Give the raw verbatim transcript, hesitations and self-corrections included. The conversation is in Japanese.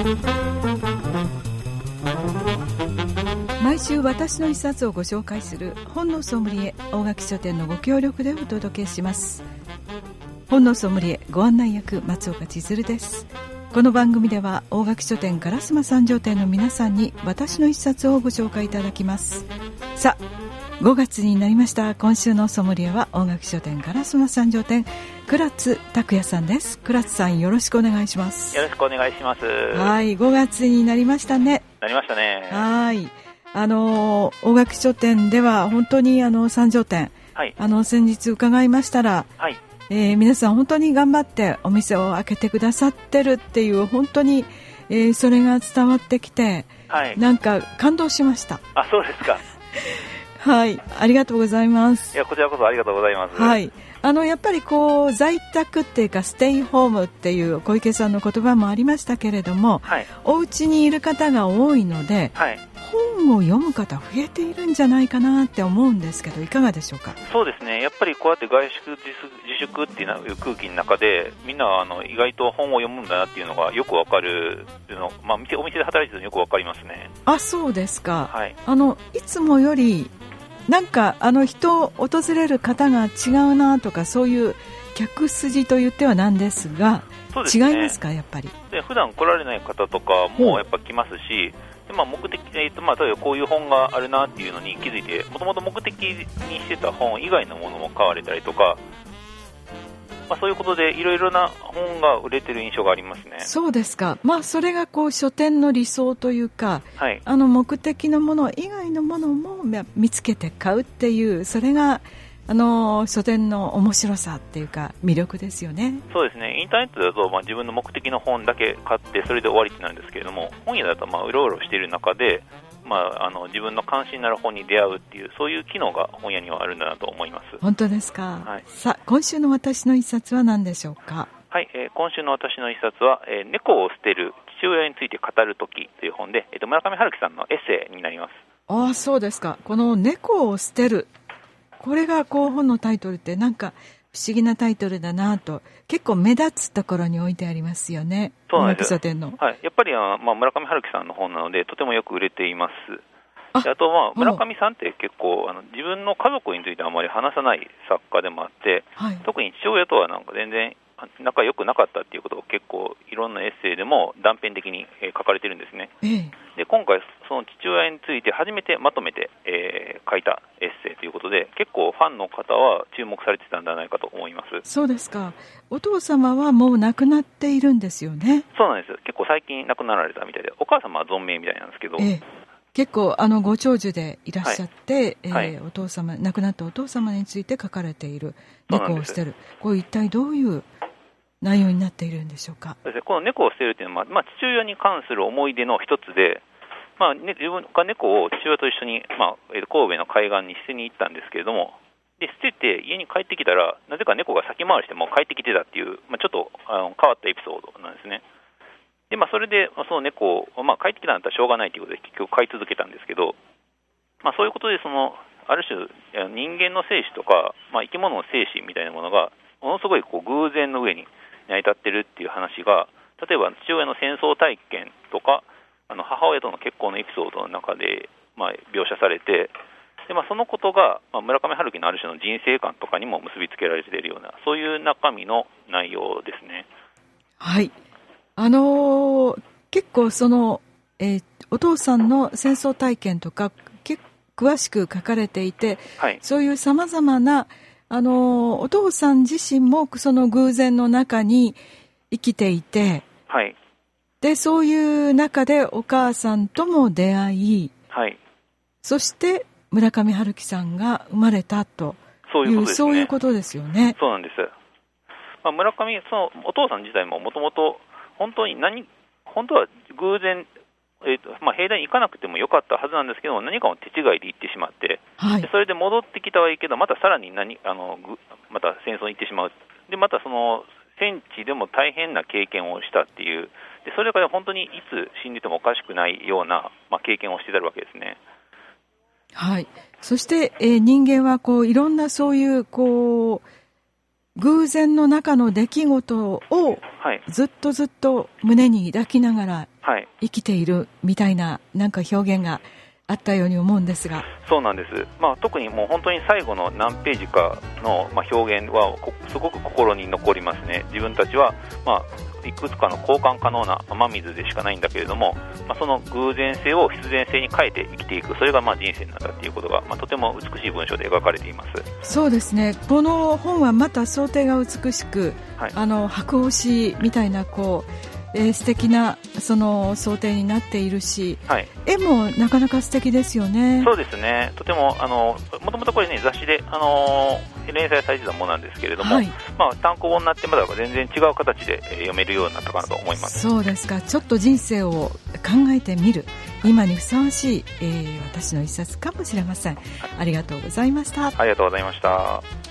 毎週私の一冊をご紹介する本のソムリエ大垣書店のご協力でお届けします。本のソムリエご案内役松岡千鶴です。この番組では大垣書店烏丸三条店の皆さんに私の一冊をご紹介いただきます。さあごがつになりました。今週のソムリエは大垣書店烏丸三条店倉津拓也さんです。倉津さん、よろしくお願いします。 よろしくお願いします。 はい、ごがつになりましたね。 なりましたね。 はい、あの大垣書店では本当にあの三条店、はい、あの先日伺いましたら、はい、えー、皆さん本当に頑張ってお店を開けてくださってるっていう、本当に、えー、それが伝わってきて、はい、なんか感動しました。 あ、そうですか。 はい、ありがとうございます。 いや、こちらこそありがとうございます。 はい、あのやっぱりこう在宅っていうかステイホームっていう小池さんの言葉もありましたけれども、はい、お家にいる方が多いので、はい、本を読む方増えているんじゃないかなって思うんですけど、いかがでしょうか。 そうですね、やっぱりこうやって外出自粛っていう空気の中でみんなあの意外と本を読むんだなっていうのがよくわかるの、まあ、お店で働いてるのよくわかりますね。 あ、そうですか。はい、あのいつもよりなんかあの人を訪れる方が違うなとか、そういう客筋と言ってはなんですが、そうですね、違いますか。やっぱりで普段来られない方とかもやっぱ来ますし、で、まあ、目的、えーとまあ、例えばこういう本があるなっていうのに気づいて、もともと目的にしてた本以外のものも買われたりとか、まあ、そういうことでいろいろな本が売れてる印象がありますね。 そうですか。まあ、それがこう書店の理想というか、はい、あの目的のもの以外のものも見つけて買うっていう、それがあの書店の面白さっていうか魅力ですよね。 そうですね。インターネットだと、まあ、自分の目的の本だけ買ってそれで終わりってなるんですけれども、本屋だとまあうろうろしている中で、まあ、あの自分の関心のある本に出会うっていう、そういう機能が本屋にはあるんだなと思います。 本当ですか。はい、さあ今週の私の一冊は何でしょうか。 はい、えー、今週の私の一冊は、えー、猫を捨てる父親について語るときという本で、えー、と村上春樹さんのエッセイになります。 ああ、そうですか。この猫を捨てる、これがこう本のタイトルってなんか不思議なタイトルだなと、結構目立つところに置いてありますよね。 そうなんですよ。 書店の、 はい、やっぱりあ、まあ、村上春樹さんの本なのでとてもよく売れています。あ, あと、まあ、村上さんって結構あの自分の家族についてあまり話さない作家でもあって、はい、特に父親とはなんか全然仲良くなかったっていうことを結構いろんなエッセイでも断片的に、えー、書かれてるんですね。ええ、で今回その父親について初めてまとめて、えー、書いたエッセイということで、結構ファンの方は注目されてたんじゃないかと思います。 そうですか。お父様はもう亡くなっているんですよね。 そうなんです。結構最近亡くなられたみたいで、お母様は存命みたいなんですけど、ええ、 結構あのご長寿でいらっしゃって、はいえーはい、お父様亡くなったお父様について書かれている猫を捨てる、これ一体どういう内容になっているんでしょうか。 この猫を捨てるというのは、まあ、父親に関する思い出の一つで、まあね、自分が猫を父親と一緒に、まあ、神戸の海岸に捨てに行ったんですけれども、で捨てて家に帰ってきたらなぜか猫が先回りしてもう帰ってきてたっていう、まあ、ちょっとあの変わったエピソードなんですね。でまあ、それでその猫を、まあ、帰ってきたんだったらしょうがないということで結局飼い続けたんですけど、まあ、そういうことでそのある種人間の生死とか、まあ、生き物の生死みたいなものがものすごいこう偶然の上に成り立ってるっていう話が、例えば父親の戦争体験とかあの母親との結婚のエピソードの中で、まあ、描写されて、で、まあ、そのことが、まあ、村上春樹のある種の人生観とかにも結びつけられているような、そういう中身の内容ですね。 はい、あのー、結構その、えー、お父さんの戦争体験とか結詳しく書かれていて、はい、そういうさまざまな、あのー、お父さん自身もその偶然の中に生きていて、はい、でそういう中でお母さんとも出会い、はい、そして村上春樹さんが生まれたという、そういうことですよね。 そうなんです。まあ、村上そのお父さん自体ももともと本当に何本当は偶然、えーとまあ、兵隊に行かなくてもよかったはずなんですけど、何かの手違いで行ってしまって、はい、でそれで戻ってきたはいいけど、またさらに何あのまた戦争に行ってしまう。でまたその戦地でも大変な経験をしたっていう、でそれから本当にいつ死んでてもおかしくないような、まあ、経験をしてたわけですね。 はい、そして、えー、人間はこういろんなそういうこう偶然の中の出来事をずっとずっと胸に抱きながら生きているみたいななんか表現があったように思うんですが。 そうなんです、まあ、特にもう本当に最後の何ページかの、まあ、表現はすごく心に残りますね。自分たちは、まあ、いくつかの交換可能な雨水でしかないんだけれども、まあ、その偶然性を必然性に変えて生きていく、それがまあ人生なんだということが、まあ、とても美しい文章で描かれています。 そうですね、この本はまた想定が美しく、はい、あの白押しみたいなこうえー、素敵なその想定になっているし、はい、絵もなかなか素敵ですよね。 そうですね、とてもあのもともとこれね雑誌であの連載されてたものなんですけれども、はい、まあ、単行本になってまだ全然違う形で読めるようになったかなと思います。 そうですか、ちょっと人生を考えてみる今にふさわしい、えー、私の一冊かもしれません、はい、ありがとうございました。 ありがとうございました。